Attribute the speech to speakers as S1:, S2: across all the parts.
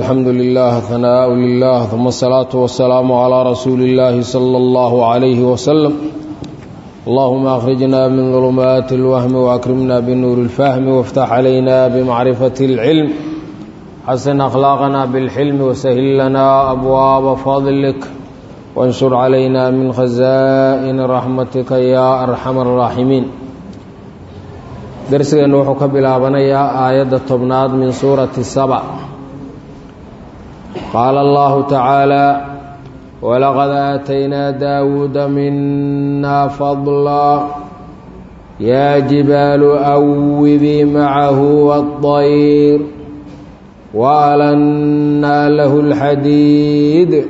S1: الحمد لله ثناء لله ثم الصلاة والسلام على رسول الله صلى الله عليه وسلم. اللهم أخرجنا من ظلمات الوهم وأكرمنا بنور الفهم وافتح علينا بمعرفة العلم، حسن أخلاقنا بالحلم وسهل لنا أبواب فضلك وانشر علينا من خزائن رحمتك يا أرحم الراحمين. درسنا وحو بلابنيا آية 10 من سورة السبع. قال الله تعالى: ولقد آتينا داود منا فضلا يا جبال أوبي معه والطير وألنا له الحديد.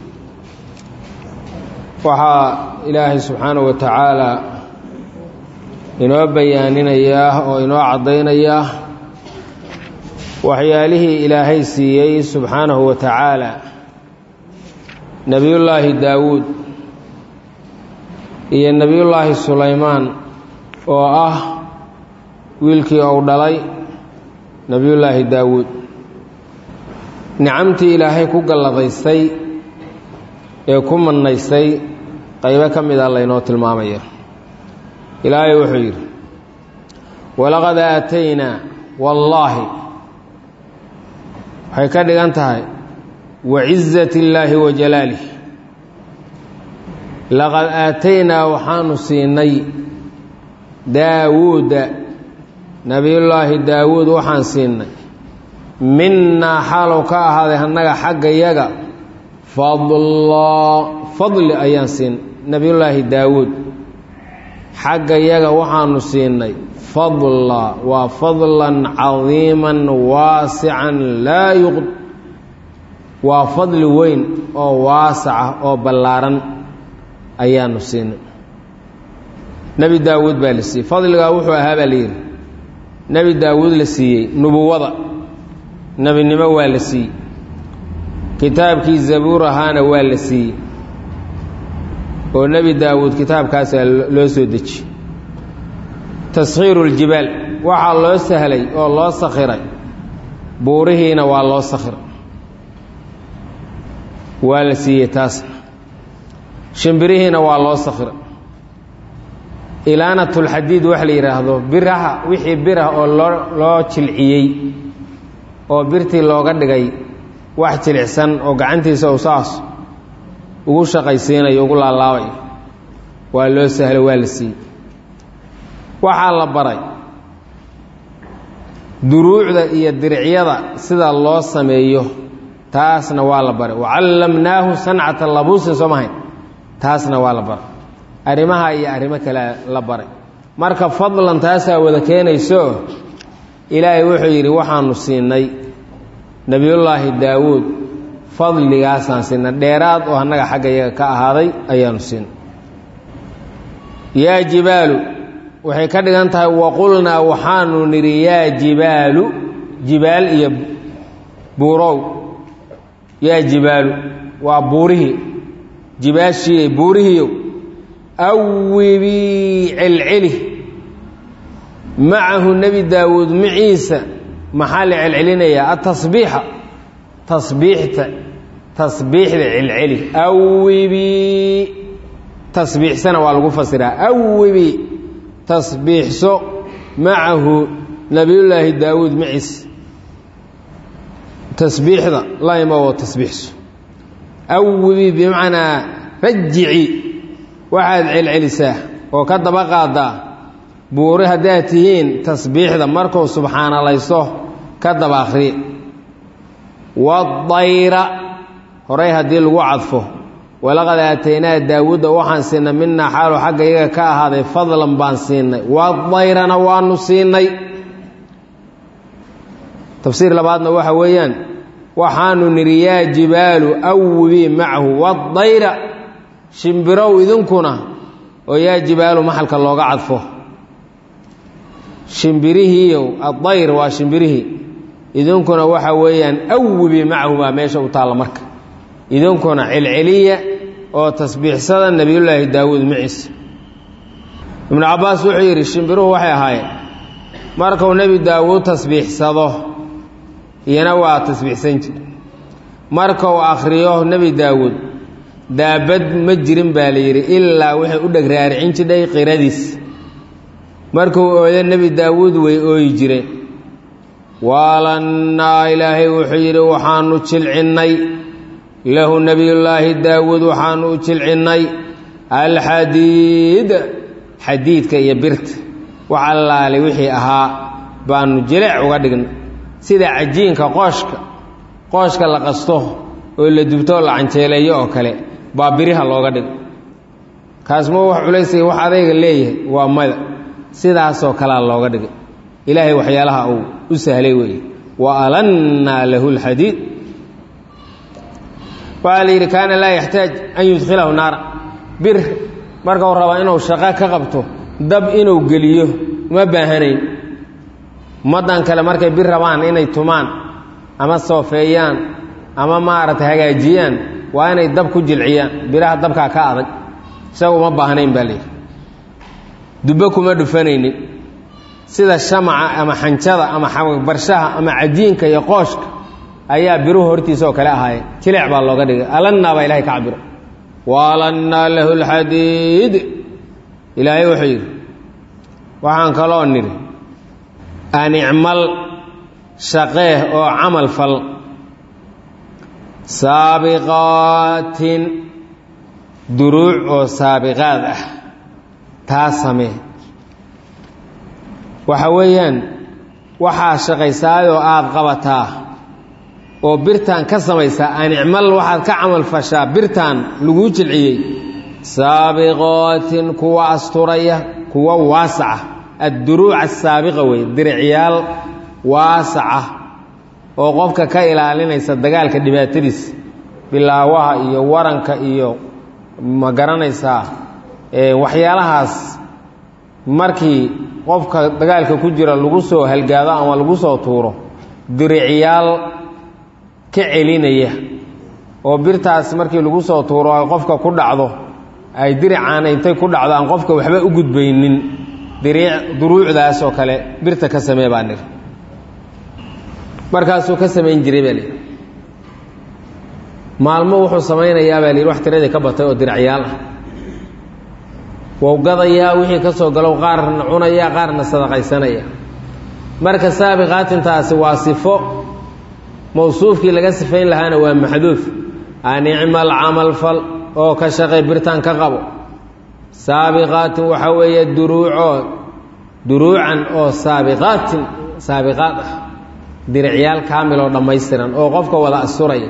S1: وحا إلهي سبحانه وتعالى inoo bayaaninayaa oo inoo cadaynayaa waxyaalihii ilaahay siiyey subxaanahu wa tacaala nebiyullaahi daawuud iyo nebiyullaahi sulaymaan oo ah wiilkii uu dhalay nebiyullaahi daawuud. nicamtii ilaahay ku galladaystay ee ku mannaystay qaybo ka mid a laynoo tilmaamaya. ilaahay wuxuu yidhi: walaqad aataynaa, wallaahi waxay ka dhigan tahay wacizati illaahi wa jalaalih. laqad aataynaa waxaanu siinay daawuuda, nebiyullaahi daawuud waxaan siinay minnaa xaalow ka ahaaday annaga xagga yaga fadli ayaan siinay. nebiyullaahi daawuud xagga yaga waxaanu siinay fadla, waa fadlan cadiiman waasican laa yuqd, waa fadli weyn oo waasaca oo ballaaran ayaanu siinay. nebi daawuud baa la siiyey. fadligaa wuxuu ahaa baa layidhi nebi daawuud la siiyey nubuwada, nebinimo waa la siiyey, kitaabkii zabuur ahaana waa la siiyey oo nebi daawuud kitaabkaasaa loo soo dejiyey. taskhiiru ljibaal, waxaa loo sahlay oo loo sakhiray buurihiina waa loo sakhiray, waa la siiyey taasna. shimbirihiina waa loo sakhiray. ilaanatulxadiid wax la yidhaahdo biraha, wixii birah oo loo jilciyey oo birtii looga dhigay wax jilicsan oo gacantiisa u saas ugu shaqaysiinayo, ugu laalaabayo, waa loo sahlay, waa la siiyey. waxaa la baray duruucda iyo diricyada sida loo sameeyo, taasna waa la baray. wacallamnaahu sancata labuusin, soo mahayn, taasna waa la baray. arrimaha iyo arrimo kale la baray. marka fadlan taasaa wada keenayso. ilaahay wuxuu yidhi waxaanu siinay nebiyullaahi daawuud fadligaasaan siinay, dheeraad oo annaga xagga yaga ka ahaaday ayaanu siinay. yaa jibaalu waxay ka dhigan tahay waqulnaa waxaanu nidhi yaa jibaalu, jibaal iyo buurow. yaa jibaalu waa buurihii, jibaashii buurihiiyow, awibii celceli macahu nebi daawuud maciisa. maxaa la celcelinayaa? atasbiixa, tasbiixda celceli. awibii tasbiixsana waa lagu fasiraa. awibii tasbiixso macahu nebiyullaahi daawuud maciis. tasbiixda la imaoo tasbiixso. awibii bimacnaa rajici, waxaad celcelisaa oo ka daba qaadaa buuri haddaad tihiin tasbiixda markuu subxaanalayso ka daba akhriye. wadayra horay haddii lagu cadfo, walaqad aataynaa daawuuda waxaan siinay minaa xaalu xagga iyaga ka ahaaday fadlan baan siinay. wadayrana waanu siinay. tafsiir labaadna waxa weeyaan waxaanu nidhi yaa jibaalu awibii macahu wadayra, shimbirow idinkuna, oo yaa jibaalu maxalka looga cadfo. shimbirihiiyow, addayr waa shimbirihii, idinkuna waxa weeyaan awibii macahu baa meesha u taalla. marka idinkuna celceliya oo tasbiixsada nebiyullaahi daawuud maciis. ibnu cabbaas wuxuu yidhi shimbiruhu waxay ahaayeen markuu nebi daawuud tasbiixsado iyana waa tasbiixsan jir markuu akhriyo nebi daawuud daabad ma jirin baa la yidhi ilaa waxay u dheg raaricin jidhay qiradiis markuu ooyo nebi daawuud way ooyi jireen waalannaa ilaahay wuxuu yidhi waxaanu jilcinnay lahu nebiyullaahi daawuud waxaanu u jilcinnay alxadiid xadiidka iyo birta wax allaale wixii ahaa baanu jileec uga dhignay sida cajiinka qooshka la qasto oo la dubto oo la canjeeleeyo oo kale baa biriha looga dhigo kaasma wax culaysaya wax adayga leeyahay waa mada sidaasoo kalea looga dhigay ilaahay waxyaalaha uu u sahlay weeye wa alannaa lahu lxadiid waxaa la yidhi kaana laa yaxtaaj an yudkhilahu naara bir markau rabaa inuu shaqo ka qabto dab inuu geliyo uma baahanayn ummaddan kale markay bir rabaan inay tumaan ama soofeeyaan ama maaragtay hagaajiyaan waa inay dab ku jilciyaan biraha dabkaa ka adag isaga uma baahnayn baa layidhi dubbo kuma dhufanaynin sida shamaca ama xanjada ama barshaha ama cajiinka iyo qooshka ayaa biruhu hortiisa oo kale ahaayeen jileec baa looga dhigay alannaa baa ilahay ka cabiro waalannaa lahu lxadiid ilaahay wuxuu yidhi waxaan kaloo nidhi an icmal shaqeeh oo camal fal saabiqaatin duruuc oo saabiqaad ah taa samee waxa weeyaan waxaa shaqaysaayoo aada qabataa oo birtaan ka samaysaa an icmal waxaad ka camal fashaa birtaan laguu jilciyey saabiqaatin kuwa asturaya kuwa waasaca adduruuc asaabiqa wey diricyaal waasaca oo qofka ka ilaalinaysa dagaalka dhibaatadiisa bilaawaha iyo waranka iyo ma garanaysaa waxyaalahaas markii qofka dagaalka ku jira lagu soo halgaado ama lagu soo tuuro diricyaal ka celinaya oo birtaas markii lagu soo tuuro ay qofka ku dhacdo ay diricaana intay ku dhacdo aan qofka waxba u gudbaynin duruucdaas oo kale birta ka samee baa nir markaasuu ka samayn jiray baa layidhi maalmo wuxuu samaynayaa baa layidhi wax tiradii ka batay oo diracyaal ah wou gadayaa wixii ka soo galow qaarna cunaya qaarna sadaqaysanaya marka saabiqaatintaasi waa sifo mawsuufkii laga sifayn lahaana waa maxduuf an icmal camal fal oo ka shaqay birtaan ka qabo saabiqaatin waxaa weeye duruucan oo saabiqaad ah diricyaal kaamil oo dhammaystiran oo qofka wada asturaya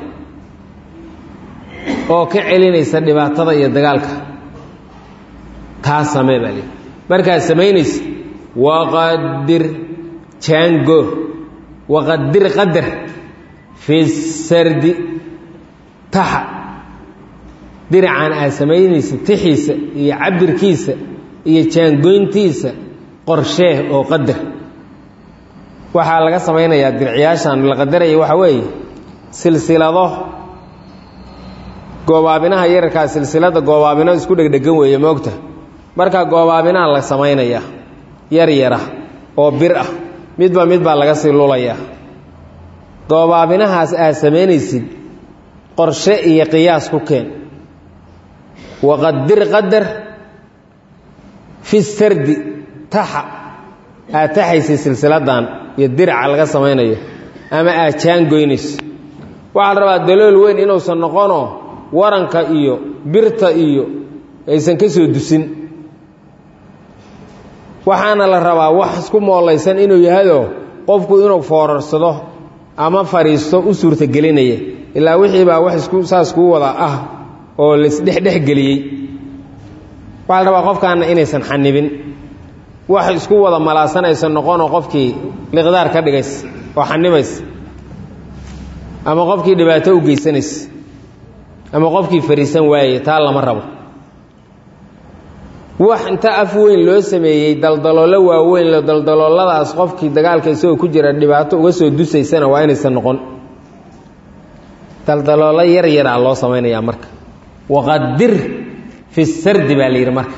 S1: oo ka celinaysa dhibaatada iyo dagaalka taa samee baa lii markaad samaynaysa waqadir jaango waqadir qadar fi sardi taxa dirican aad samaynaysa tixiisa iyo cabirkiisa iyo jaangoyntiisa qorsheeh oo qadar waxaa laga samaynayaa diricyaashan la qadaraya waxaa weeye silsilado goobaabinaha yararkaa silsilada goobaabino isku dhegdhegan weeye moogta markaa goobaabinaha la samaynayaa yaryara oo bir ah midba mid baa laga sii lulayaa goobaabinahaas aad samaynaysid qorshe iyo qiyaas ku keen waqadir qadar fi sardi taxa aad taxaysay silsiladan iyo dirica laga samaynayo ama aad jaangoynayso waxaa la rabaa dalool weyn inuusan noqonoo waranka iyo birta iyo aysan ka soo dusin waxaana la rabaa wax isku moolaysan inuu yahayoo qofku inuu foorarsado ama fadhiisto u suurtagelinaya ilaa wixii baa wax saas kuu wada ah oo laisdhexdhexgeliyey waxaa la rabaa qofkaana inaysan xanibin wax isku wada malaasanaysan noqonoo qofkii liqdaar ka dhigaysa oo xanibaysa ama qofkii dhibaato u geysanaysa ama qofkii fariisan waayey taa lama rabo wax inta af weyn loo sameeyey daldaloolo waaweyn daldalooladaas qofkii dagaalka isagoo ku jira dhibaato uga soo dusaysana waa inaysan noqon daldaloolo yar yaraa loo samaynayaa marka waqadir fi sardi baa la yidhi marka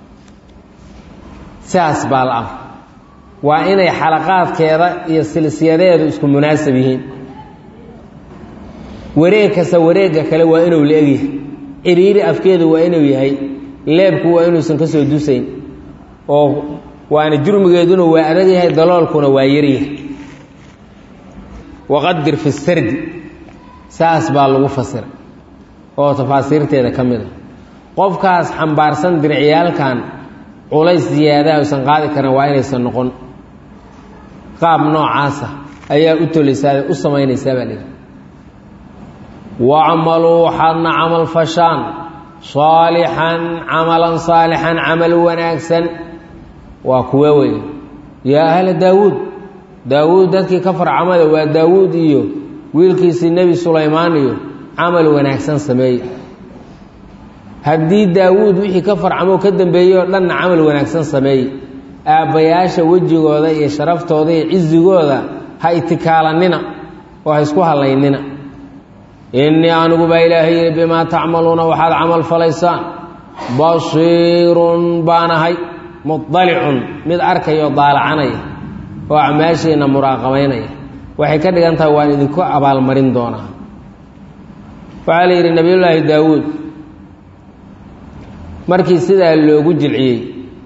S1: sidaas baa la amr waa inay xalaqaadkeeda iyo silsiyadeedu isku munaasab yihiin wareeg kasta wareegga kale waa inuu la egyahay ciriiri afkeedu waa inuu yahay leebku waa inuusan ka soo dusayn oo waana jurmigeeduna waa adag yahay daloolkuna waa yaryahay waqadir fi sardi saas baa lagu fasiray oo tafaasiirteeda ka mid a qofkaas xambaarsan diricyaalkan culays ziyaadaha uusan qaadi karin waa inaysan noqon qaab noocaasa ayaa u tolaysaa u samaynaysaa baa lihi wacmaluu waxaadna camal fashaan saalixan camalan saalixan camal wanaagsan waa kuwa weeye yaa ahla daawuud daawuud dadkii ka farcamada waa daawuud iyo wiilkiisii nebi sulaymaan iyo camal wanaagsan sameeye haddii daawuud wixii ka farcamoo ka dambeeyey oo dhanna camal wanaagsan sameeye aabbayaasha wejigooda iyo sharaftooda iyo cizigooda ha itikaalanina oo ha isku hallaynina innii anigu baa ilaahay yidhi bimaa tacmaluuna waxaad camal falaysaan basiirun baanahay mudalicun mid arkayoo daalacanaya oo acmaashiina muraaqabaynaya waxay ka dhigan tahay waan idinku abaalmarin doonaa waxaa la yidhi nebiyullaahi daawuud markii sidaa loogu jilciyey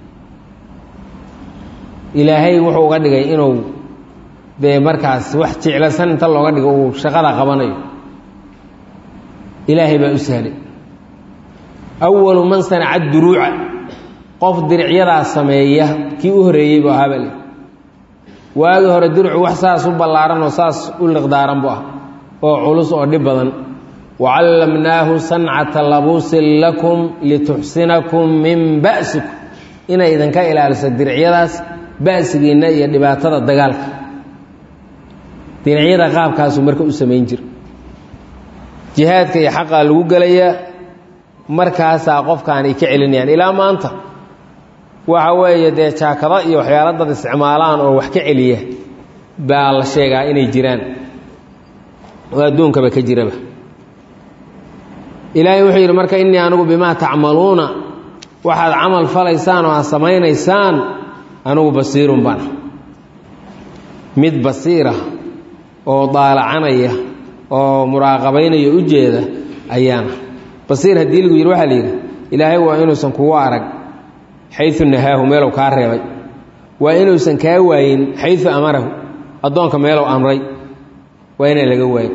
S1: ilaahay wuxuu uga dhigay inuu dee markaas wax jeclasan inta looga dhigo uu shaqada qabanayo ilaahay baa u sahlay awalu man sanaca duruuca qof diricyadaa sameeya kii u horreeyey buu ahaa baa li waagii hore dirucu wax saas u ballaaran oo saas u liqdaaran buu ah oo culus oo dhib badan wacallamnaahu sancata labuusin lakum lituxsinakum min ba'sikum inay idinka ilaaliso diricyadaas ba'sigiinna iyo dhibaatada dagaalka diricyada qaabkaasuu marka u samayn jira jihaadka iyo xaqaa lagu gelayaa markaasaa qofkaan ay ka celinayaan ilaa maanta waxa weeye dee jaakado iyo waxyaala dad isticmaalaan oo wax ka celiya baa la sheegaa inay jiraan oo adduunkaba ka jiraba ilaahay wuxuu yidhi marka innii anigu bimaa tacmaluuna waxaad camal falaysaan oo aad samaynaysaan anigu basiirun bana mid basiira oo daalacanaya oo muraaqabaynaya u jeeda ayaana basiir haddii lagu yidhi waxaa la yidhi ilaahay waa inuusan kugu arag xayu nahaahu meelow kaa reebay waa inuusan kaa waayin xayu amarahu addoonka meelow amray waa inaan laga waayin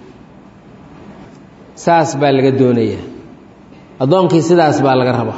S1: saas baa laga doonayaa addoonkii sidaas baa laga rabaa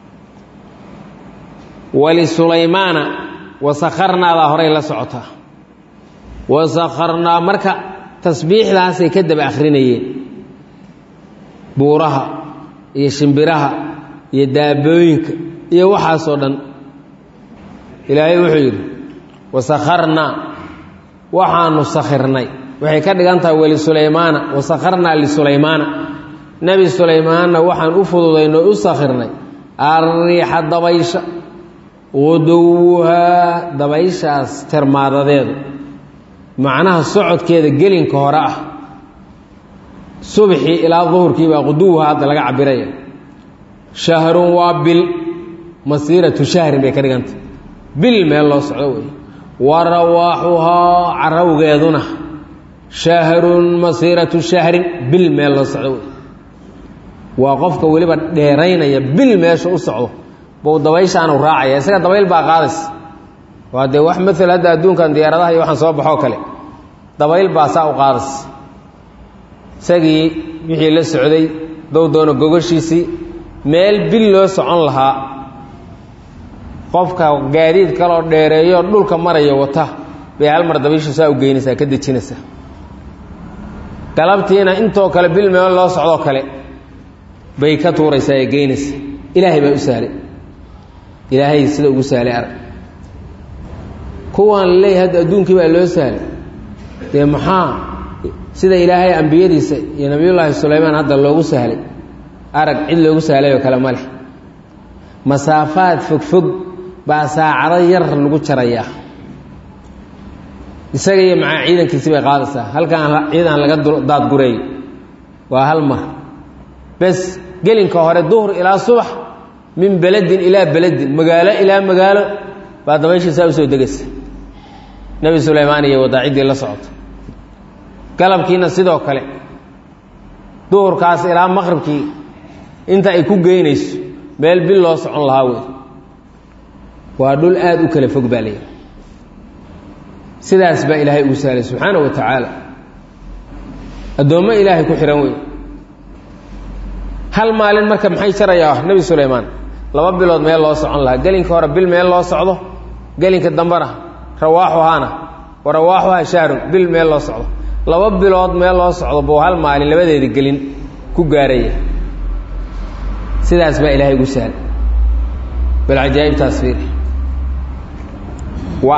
S1: wlisulaymaana wasakharnaadaa horay la socotaa wasakharnaa marka tasbiixdaasay ka daba akhrinayeen buuraha iyo shimbiraha iyo daabooyinka iyo waxaasoo dhan ilaahay wuxuu yidhi wasakharnaa waxaanu sakhirnay waxay ka dhigan tahay wlisulaymaana wasakharnaa lisulaymaana nebi sulaymaanna waxaan u fududaynoo u sakhirnay arriixa dabaysha quduwuhaa dabayshaas termaadadeedu macnaha socodkeeda gelinka hore ah subxii ilaa duhurkii baa quduwuhaa hadda laga cabiraya shahrun waa bil masiiratu shahrin bay ka dhigantah bil meel loo socdo wey wa rawaaxuhaa carawgeeduna shahrun masiiratu shahrin bil meel loo socdo wey waa qofka weliba dheeraynaya bil meesha u socdo buu dabayshaanu raacaya isaga dabayl baa qaadaysa waa dee wax maala hadda adduunkan diyaaradaha iyo waxaan soo baxoo kale dabayl baa saa u qaadaysa isagii wixii la socday dow doono gogashiisii meel bil loo socon lahaa qofka gaadiid kaloo dheereeyo dhulka maraya wata bay hal mar dabayshu saa u geynaysaa ka dejinaysaa galabtiina intoo kale bil meel loo socdoo kale bay ka tuuraysaa ee geynaysa ilaahay baa u sahlay ilaahay sida ugu sahlay arag kuwaan laleeyahay hadda adduunkii baa loo sahlay dee maxaa sida ilaahay ambiyadiisa iyo nabiyullaahi sulaymaan hadda loogu sahlay arag cid loogu sahlay oo kale ma leh masaafaad fogfog baa saacado yar lagu jarayaa isaga iyo macaa ciidankiisi bay qaadaysaa halkaan ciidan laga daadgureey waa hal mar bes gelinka hore duhur ilaa subax min beledin ilaa beledin magaalo ilaa magaalo baa dabayshiisaa u soo degaysa nebi sulaymaan iyo wadaaciddii la socota galabkiina sidoo kale duhurkaas ilaa maqribkii inta ay ku geynayso meel bil loo socon lahaa wey waa dhul aad u kala fog baa leeyahay sidaas baa ilaahay ugu saalay subxaanahu wa tacaala addoommo ilaahay ku xihan wey hal maalin marka maxay jarayaa nebi sulaymaan 2 bilood meel loo socon lahaa gelinka hore bil meel loo socdo gelinka dambana rawaaxuhaana wa rawaaxuha shahrun bil meel loo socdo 2 bilood meel loo socdo buu hal maalin labadeeda gelin ku gaaraya sidaas baa ilaahay ugu saalay bal cajaa'ib tasfiir wa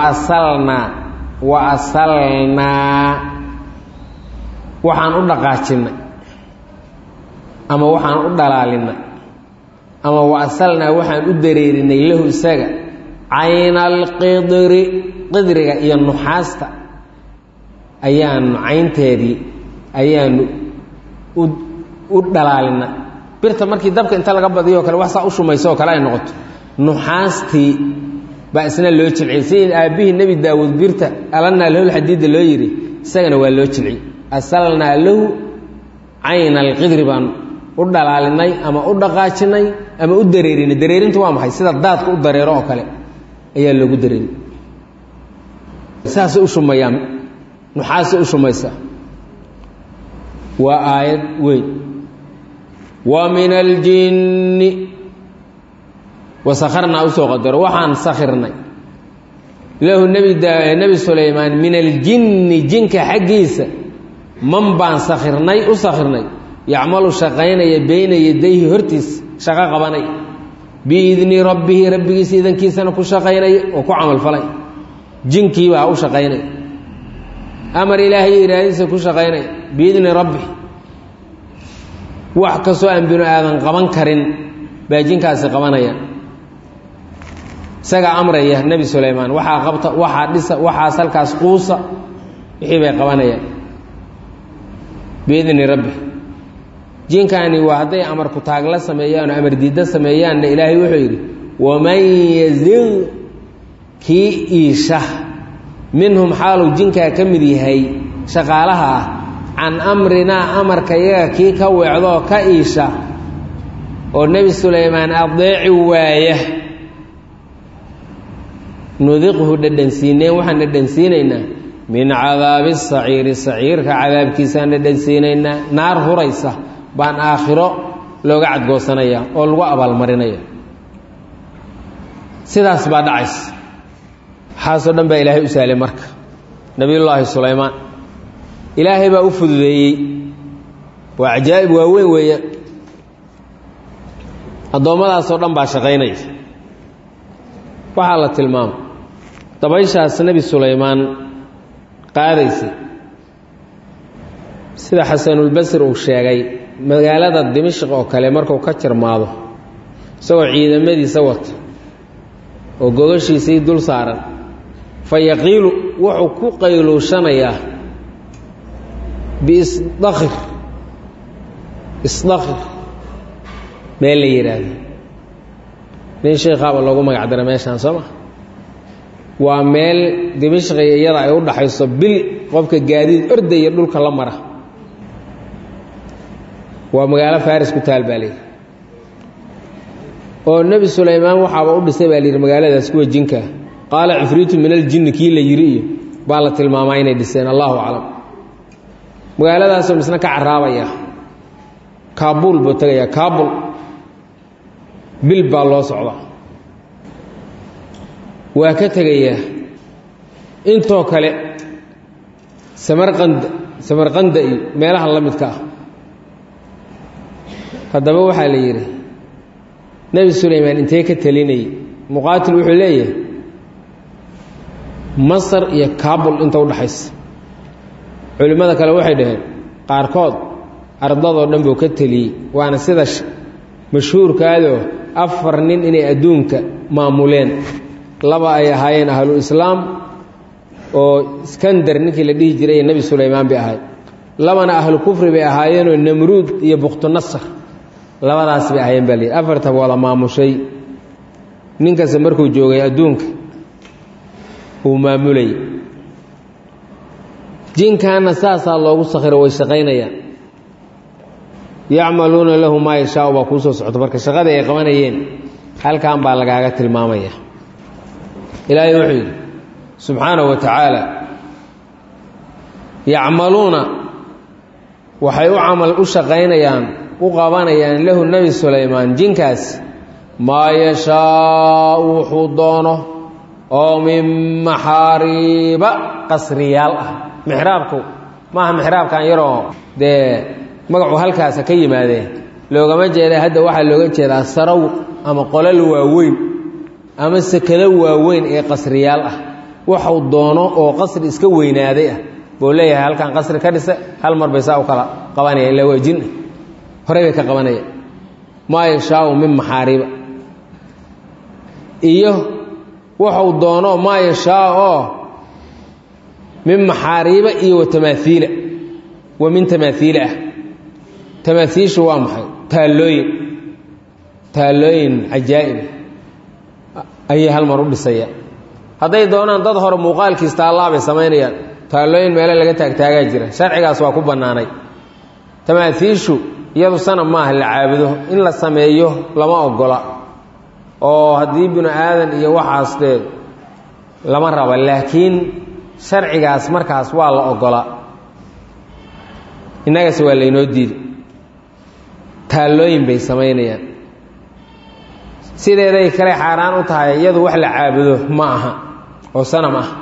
S1: asalnaa waxaan u dhaqaajinnay ama waxaan u dhalaalinay ama wa asalnaa waxaan u dareerinay lahu isaga cayna alqidri qidriga iyo nuxaasta ayaanu caynteedii ayaanu u dhalaalinay birta markii dabka inta laga badiyo kale wax saa u shumayso oo kale ay noqoto nuxaastii baa isna loo jilciyey sidii aabbihii nebi daawuud birta alanaa lahu lxadiida loo yidhi isagana waa loo jilciyey asalnaa lahu cayna alqidri baan u dhalaalinay ama u dhaqaajinay ama u dareerinay dareerintu waa maxay sida daadka u dareero oo kale ayaa loogu dareeri saasay u shumayaan nuxaasay u shumaysaa waa aayad weyn wa min aljinni wasakharnaa usoo qadaro waxaan sakhirnay lahu nebi sulaymaan min aljinni jinka xaggiisa man baan sakhirnay u sakhirnay yacmalu shaqaynaya bayna yadayhi hortiisa shaqo qabanay biidni rabbihi rabbigiisa idankiisana ku shaqaynaya oo ku camalfalay jinkiibaa u shaqaynaya amar ilaahay iraadiisa ku shaqaynaya biidni rabbi wax kastoo aan binu aadan qaban karin baa jinkaasi qabanaya isagaa amraya nebi sulaymaan waxaa qabta waxaa dhisa waxaas halkaas quusa wixii bay qabanayaan biidni rabbi jinkaani waa hadday amar ku taagla sameeyaan oo amar diidda sameeyaanna ilaahay wuxuu yidhi waman yazig kii iisha minhum xaaluu jinkaa ka mid yahay shaqaalaha ah can amrinaa amarka iyaga kii ka weecdoo ka iisha oo nebi sulaymaan adeeci waaya nudiqhu dhadhansiineen waxaan dhadhansiinaynaa min cadaabi saciiri saciirka cadaabkiisaan dhadhansiinaynaa naar huraysa baan aakhiro looga cadgoosanaya oo lagu abaalmarinaya sidaas baa dhacaysa waxaasoo dhan baa ilaahay u saalay marka nebiyullaahi sulaymaan ilaahay baa u fududeeyey waa cajaa'ib waaweyn weeyaan addoommadaasoo dhan baa shaqaynaya waxaa la tilmaamay dabayshaas nebi sulaymaan qaadaysay sida xasanulbasri uu sheegay magaalada dimashq oo kale markuu ka jarmaado isagoo ciidamadiisa wata oo gogashiisii dul saaran fa yaqiilu wuxuu ku qayluushanayaa biisdakhir meel la yidhaahdo nin sheekhaaba loogu magac dara meeshaan soo ma waa meel dimashqi iyada ay u dhaxayso bil qofka gaadiid ordaya dhulka la mara waa magaalo faris ku taal baa layidhi oo nebi sulaymaan waxaaba u dhisay baa layidhi magaaladaas kuwa jinkaa qaala cifriitu min aljinni kii la yidhi iyo baa la tilmaamaa inay dhiseen allahu aclam magaaladaasoo misna ka carraabaya kaabuul buu tegayaa kaabul bil baa loo socdaa waa ka tegayaa intoo kale samarqanda iyo meelaha la midka ah haddaba waxaa la yidhi nebi sulaymaan intee ka telinayay muqaatil wuxuu leeyahay masar iyo kaabul inta u dhaxaysa culimmada kale waxay dhaheen qaarkood ardadoo dhan buu ka teliyey waana sida mashhuurkaadoo 4 nin inay adduunka maamuleen 2 ay ahaayeen ahlul islaam oo iskandar ninkii la dhihi jiray nebi sulaymaan bay ahayd 2na ahlu kufri bay ahaayeenoo namruud iyo bukhtunasar 2daas bay ahaayeen baa layidhi 4ta wada maamushay ninkasta markuu joogay adduunka uu maamulayay jinkaana saasaa loogu sakhiro way shaqaynayaan yacmaluuna lahu maa yashaau baa kuu soo socoto marka shaqadii ay qabanayeen halkan baa lagaaga tilmaamaya ilaahay wuxuu yidhi subxaanahu wa tacaala yacmaluuna waxay u shaqaynayaan u qabanayaan lahu nebi sulaymaan jinkaas maa yashaau wuxuu doono oo min maxaariiba qasriyaal ah mixraabku maaha mixraabkan yaroo dee magacu halkaasa ka yimaadeen loogama jeeda hadda waxaa looga jeedaa saraw ama qolal waaweyn ama sekado waaweyn ee qasriyaal ah waxuu doono oo qasri iska weynaaday ah buu leeyahay halkan qasri ka dhisa hal mar bay saa u kala qabanaya ilaa waa jin horey bay ka qabanaya maa yashaau min maxaariiba iyo wuxuu doono maa yashaa oo min maxaariiba iyo watamaaiila wa min tamaaiila ah tamaaiishu waa maxay taallooyin cajaa'ib ayay hal mar u dhisaya hadday doonaan dad hore muuqaalkiis taallaabay samaynayaan taallooyin meele laga taagtaagaa jira sharcigaas waa ku bannaanay tamaaiishu iyadu sanab maaha la caabudo in la sameeyo lama ogola oo haddii binu aadan iyo waxaas dee lama raba laakiin sharcigaas markaas waa la ogolaa innagase waa laynoo diiday taallooyin bay samaynayaan sideeday kale xaaraan u tahay iyadu wax la caabudo ma aha oo sanam ah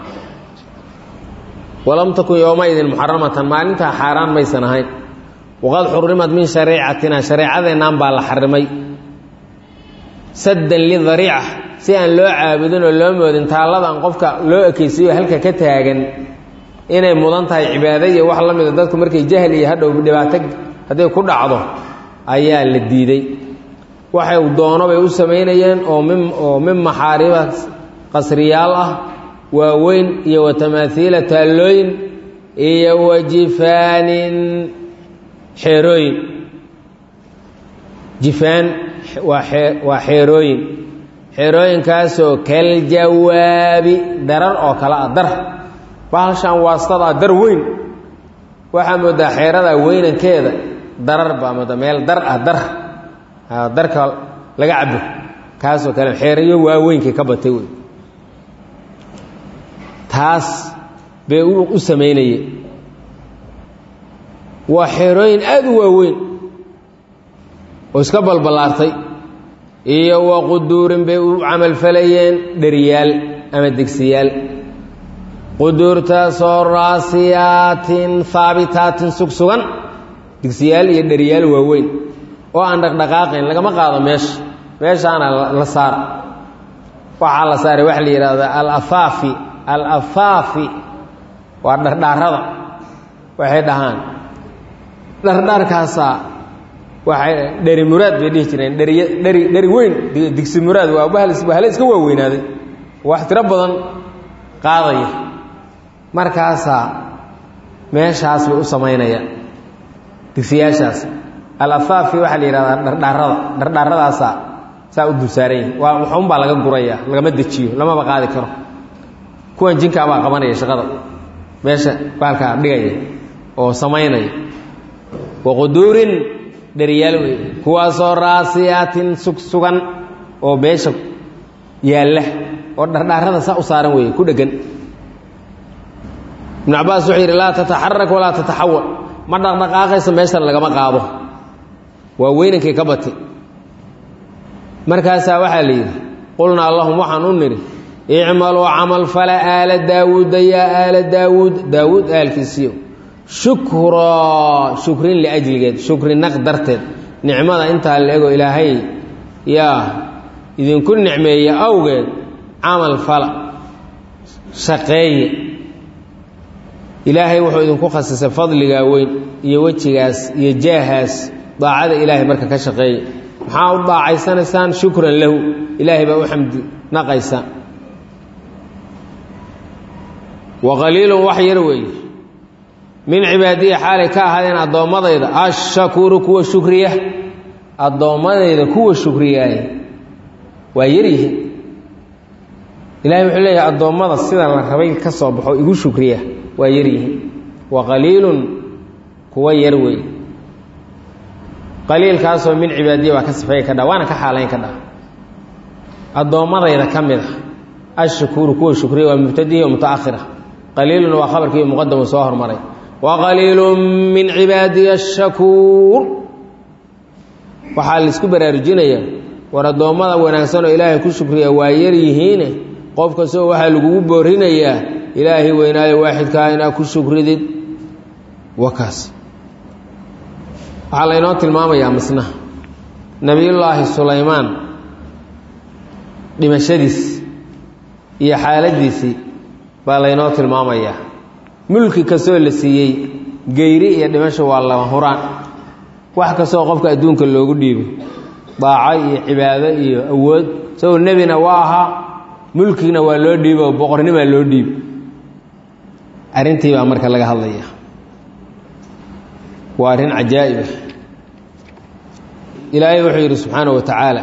S1: walam takun yowmaidin muxaramatan maalintaa xaaraan maysan ahayn waqad xurimat min shariicatina shareecadeennaan baa la xarimay saddan lidariica si aan loo caabudin oo loo moodin taalladan qofka loo ekaysiiyo halka ka taagan inay mudan tahay cibaado iyo wax la mida dadku markay jahli iyo hadhow dhibaato hadday ku dhacdo ayaa la diiday waxay doono bay u samaynayeen oo min maxaariba qasriyaal ah waaweyn iyo watamaaiila taallooyin iyo wajifaanin xeerooyin jifaan waa xeerooyin xeerooyinkaasoo kaljawaabi darar oo kale ah dar bahashan waastadaa dar weyn waxaa moodaa xeeradaa weynankeeda darar baa moodaa meel dar ah darka laga cabo kaasoo kale xeerayo waaweynkii ka batay wey taas bay u samaynayeen waa xeerooyin aada u waaweyn oo iska balballaartay iyo waquduurin bay u camalfalayeen dheriyaal ama degsiyaal quduurtaasoo raasiyaatin haabitaatin sugsugan digsiyaal iyo dheriyaal waaweyn oo aan dhaqdhaqaaqayn lagama qaado meeshaana la saar waxaa la saaray waxa la yidhaahdaa alafaafi waa dhardhaarada waxay dhahaan dhardhaarkaasaa waxay dheri muraad bay dhihi jireen dheri weyn digsi muraad waa bahale iska waaweynaaday wax tiro badan qaadaya markaasaa meeshaas bay u samaynayaan digsiyaashaas alafaafi waxaa la yidhahdaa dhardhaarradaasaa saa u dulsaaran yihin waa waxunbaa laga guraya lagama dejiyo lamaba qaadi karo kuwan jinkaabaa qabanaya shaqada meesha baalkaa dhigaya oo samaynaya waquduurin dheriyaal wey kuwaasoo raasiyaatin sugsugan oo meesha yaalla oo dhardhaarada saa u saaran weeye ku dheggan ibnu cabbaas wuxuu yidhi laa tataxarak walaa tataxawal ma dhaqdhaqaaqayso meeshan lagama qaado waa weynankii ka bati markaasaa waxaa la yidhi qulnaa allahum waxaan u nidhi icmaluu camal fala aala daawuuda yaa aala daawuud aalkiisiyo shukraa shukrin liajligeed shukri naq darteed nicmada intaa la ego ilaahay yaa idinku nicmeeya awgeed camal fala shaqeeye ilaahay wuxuu idinku khasisay fadligaa weyn iyo wejigaas iyo jaahaas daacada ilaahay marka ka shaqeeya maxaa u daacaysanaysaan shukran lahu ilaahay baa u xamdi naqaysaan waqaliilun wax yar weeye min cibaadiya xaalay ka ahaadeen addoommadayda ashakuuru kuwa shukriya addoommadayda kuwa shukriyaay waa yaryihiin ilahay wuxuu leeyahay addoommada sida la rabay ka soo baxo igu shukriya waa yaryihiin waqaliilun kuwa yar weeye qaliilkaasoo min cibaadiya waa ka sifeeye ka dha waana ka xaalayn ka dha addoommadayda ka mid a ashakuuru kuwa shukriya waa mubtadihi oo mutaakhira qaliilun waa khabarkii muqadamu soo hormaray wa qaliilun min cibaadiya ashakuur waxaa laisku baraarujinayaa war addoommada wanaagsan oo ilaahay ku shukriya waa yar yihiine qof kastoo waxaa lagugu boorinayaa ilaahay weynaayo waaxidkaa inaad ku shukridid wakaas waxaa laynoo tilmaamayaa misna nebiyullaahi sulaymaan dhimashadiis iyo xaaladiisii baa laynoo tilmaamayaa mulki kastoo la siiyey geyri iyo dhimasho waa lama huraan wax kastoo qofka adduunka loogu dhiibo daaco iyo cibaado iyo awood isagoo nebina waa ahaa mulkigna waa loo dhiibo boqornimaa loo dhiibo arrintii baa marka laga hadlaya waa arrin cajaa'ib ah ilaahay wuxuu yidhi subxaanahu wa tacaala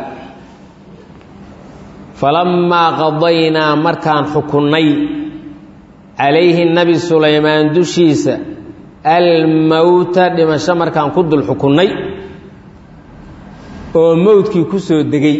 S1: falammaa qadaynaa markaan xukunnay calayhi nebi sulaymaan dushiisa almowta dhimasho markaan ku dul xukunnay oo mowdkii ku soo degay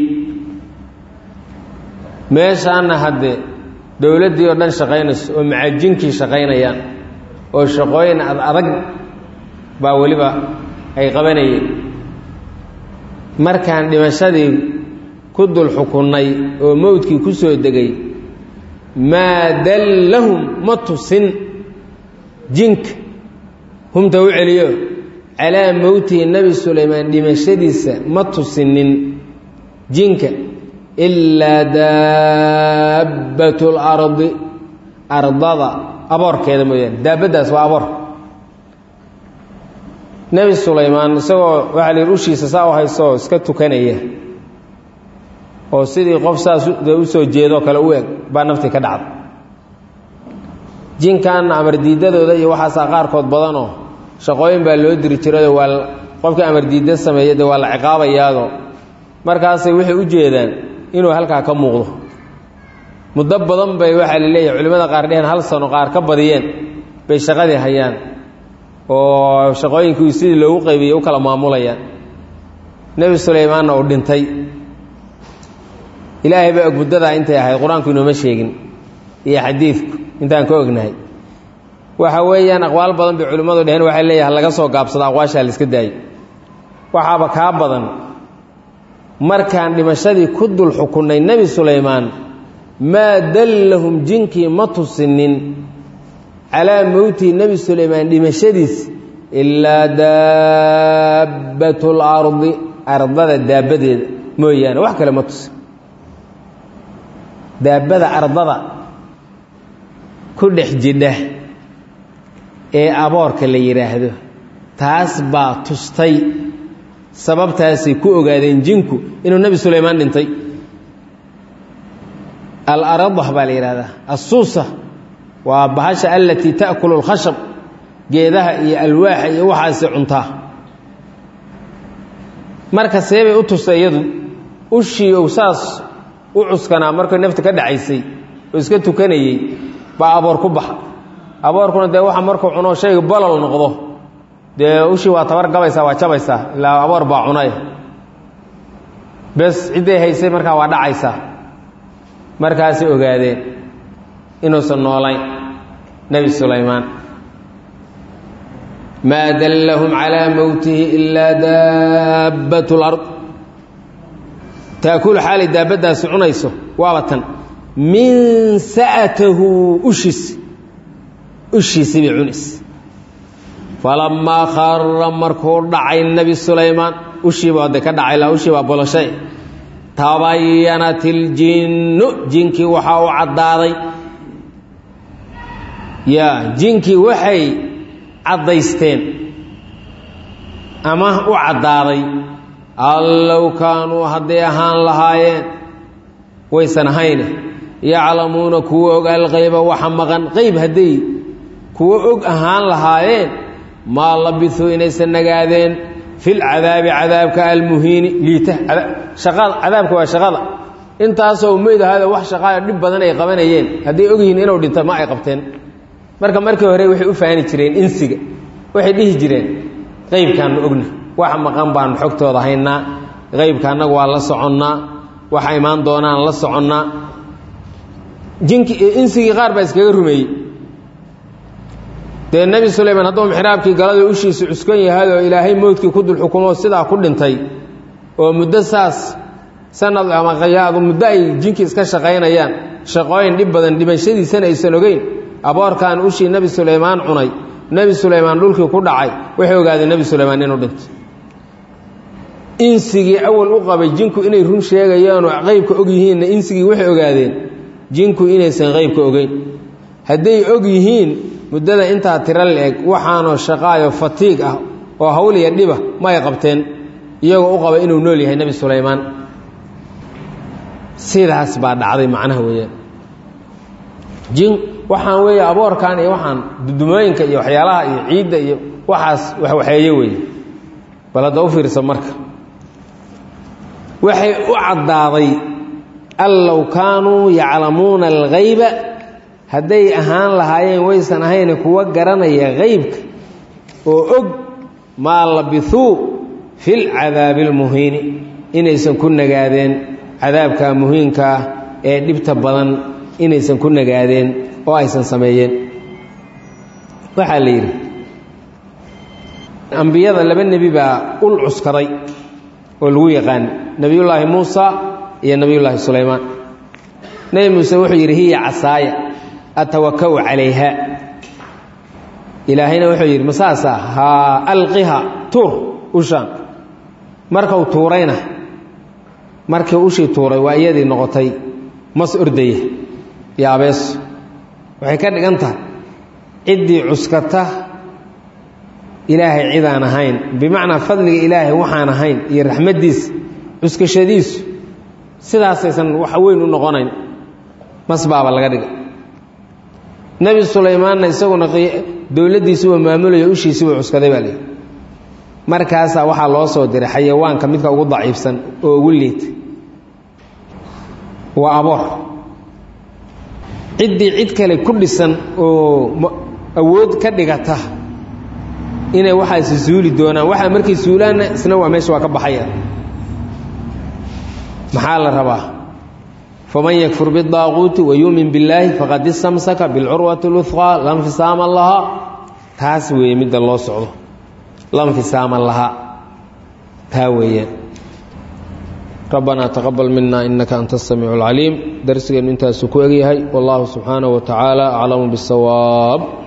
S1: meeshaana haddee dowladdii oo dhan shaqaynayso oo macajinkii shaqaynayaan oo shaqooyin adag baa weliba ay qabanayeen markaan dhimashadii ku dul xukunnay oo mowdkii ku soo degay maa dallahum ma tusin jinka humta u celiyo calaa mowtihi nebi sulaymaan dhimashadiisa ma tusinin jinka ilaa daabbatu lardi ardada aboorkeeda mooyaane daabaddaas waa aboor nebi sulaymaan isagoo waxaa la yidhi ushiisa saa u haystooo iska tukanaya oo sidii qof saas u soo jeedoo kale u eg baa naftii ka dhacda jinkan amardiidadooda iyo waxaasaa qaarkood badanoo shaqooyin baa loo diri jirayoo waa qofkii amardiida sameeya dee waa la ciqaabayaadoo markaasay waxay u jeedaan inuu halkaa ka muuqdo muddo badan bay waxaa la leeyahay culimmada qaar dheheen 1 sano qaar ka badiyeen bay shaqadii hayaan oo shaqooyinkii sidii loogu qaybiyey u kala maamulayaan nebi sulaymaanna uu dhintay ilaahay baa og muddadaa intay ahayd qur-aanku inooma sheegin iyo xadiidku intaan ka ognahay waxa weeyaan aqwaal badan bay culimmadu dheheen waxay leeyahay laga soo gaabsado aqwaashaa la iska daayo waxaaba kaa badan markaan dhimashadii ku dul xukunnay nebi sulaymaan maa dallahum jinkii ma tusinin calaa mowtihi nebi sulaymaan dhimashadiis ilaa daabbatu lardi ardada daabbadeeda mooyaane wax kale ma tusin daabbada ardada ku dhex jidha ee aboorka la yidhaahdo taas baa tustay sababtaasay ku ogaadeen jinku inuu nebi sulaymaan dhintay alaradah baa la yidhahdaa assuusa waa bahasha alatii ta'kulu اlkhashab geedaha iyo alwaaxa iyo waxaasi cuntaa marka seebay u tustay iyadu ushii ou saas u cuskanaa markay nafta ka dhacaysay oo iska tukanayey baa aboor ku baxa aboorkuna dee waxa markuu cuno shayga bolol noqdo dee ushii waa tabar gabaysaa waa jabaysaa ilaa aboor baa cunay bes cidday haysay markaa waa dhacaysaa markaasay ogaadeen inuusan noolayn nebi sulaymaan maa dallahum calaa mowtihi ilaa daabbatu lard taakulu xaalay daabaddaasi cunayso waaba tan min sa'atahu ushiisi bay cunaysa falammaa khara markuu dhacay nebi sulaymaan ushiiba ode ka dhacay la ushii baa boloshay tabayanat iljinnu jinkii waxaa u caddaaday jinkii waxay caddaysteen ama u caddaaday allow kaanuu hadday ahaan lahaayeen waysan ahayne yaclamuuna kuwa og alqayba waxa maqan qayb hadday kuwa og ahaan lahaayeen maa labisuu inaysan nagaadeen filcadaabi cadaabka almuhiini liita cadaabka waa shaqada intaasoo umayd ahaada wax shaqaayo dhib badan ay qabanayeen hadday ogyihiin inuu dhinto ma ay qabteen marka markii hore waxay u faani jireen insiga waxay dhihi jireen qaybkaannu ogna wax maqan baan xogtooda haynaa qaybka annagu waa la soconnaa waxa imaan doonaan la soconnaa jinki insigii qaar baa iskaga rumeeyey dee nebi sulaymaan hadduu mixraabkii galada ushiisa cuskan yahay oo ilaahay moodkii ku dul xukumo sidaa ku dhintay oo muddo saas sanad ama qayaadu muddo ay jinki iska shaqaynayaan shaqooyin dhib badan dhimashadiisana aysan ogeyn aboorkan ushii nebi sulaymaan cunay nebi sulaymaan dhulkii ku dhacay waxay ogaadeen nebi sulaymaan inuu dhintay insigii awal u qabay jinku inay run sheegayaanoo qaybka og yihiinna insigii waxay ogaadeen jinku inaysan qaybka ogeyn hadday og yihiin muddada intaa tiro la-eg waxaanoo shaqaayo fatiig ah oo hawliya dhiba ma ay qabteen iyagoo u qaba inuu nool yahay nebi sulaymaan sidaas baa dhacday macnaha weeyaan jin waxaan weeye aboorkan iyo waxaan dudumooyinka iyo waxyaalaha iyo ciidda iyo waxaas waxwaxeeye weeye bal hadda u fiirsa marka waxay u caddaaday an low kaanuu yaclamuuna alghayba hadday ahaan lahaayeen waysan ahayne kuwa garanaya haybka oo og maa labithuu fi lcadaabi almuhiini inaysan ku nagaadeen cadaabka muhiinkaa ee dhibta badan inaysan ku nagaadeen oo aysan sameeyeen waxaa la yidhi ambiyada laba nebi baa ul cuskaday oo lagu yaqaan nebiyullaahi muusa iyo nebiyullaahi sulaymaan nebi muuse wuxuu yidhi hiya casaaya atawaka'u calayha ilaahayna wuxuu yidhi masaasaa haa alqiha tuur ushaan markau tuurayna markii ushii tuuray waa iyadii noqotay mas ordaya iyo abeeso waxay ka dhigan tahay ciddii cuskata ilaahay cidaan ahayn bimacnaa fadliga ilaahay waxaan ahayn iyo raxmaddiisa cuskashadiisu sidaasaysan wax weyn u noqonayn mas baaba laga dhiga nebi sulaymaanna isaguna dowladdiisuba maamulayo ushiisiba cuskaday baa leehi markaasaa waxaa loo soo diray xayawaanka midka ugu daciifsan oo ugu liita waa aboor ciddii cid kale ku dhisan oo awood ka dhigata inay waxaasi suuli doonaan waxaa markay suulaanna isna waa meesha waa ka baxaya maxaa la rabaa faman yakfur biddaaquuti wayuumin billaahi faqad istamsaka bilcurwati luhqaa la nfisaama lahaa taas weeye midda loo socdo la nfisaama lahaa taa weeyaan ربنا تقبل منا إنك أنت السميع العليم درسنا انت سكوغي هاي والله سبحانه وتعالى أعلم بالصواب